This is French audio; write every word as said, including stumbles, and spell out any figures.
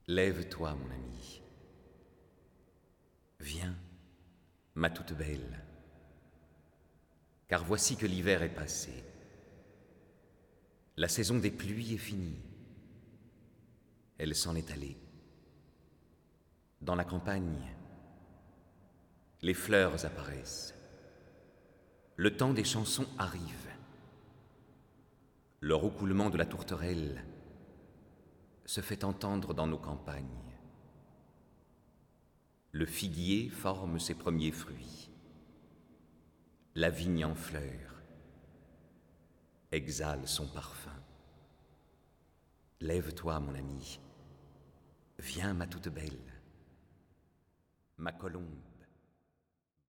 Lève-toi, mon ami. Viens, ma toute belle, car voici que l'hiver est passé. La saison des pluies est finie. Elle s'en est allée. Dans la campagne, les fleurs apparaissent. Le temps des chansons arrive. Le roucoulement de la tourterelle se fait entendre dans nos campagnes. Le figuier forme ses premiers fruits. La vigne en fleurs exhale son parfum. Lève-toi, mon ami. Viens, ma toute belle, ma colombe.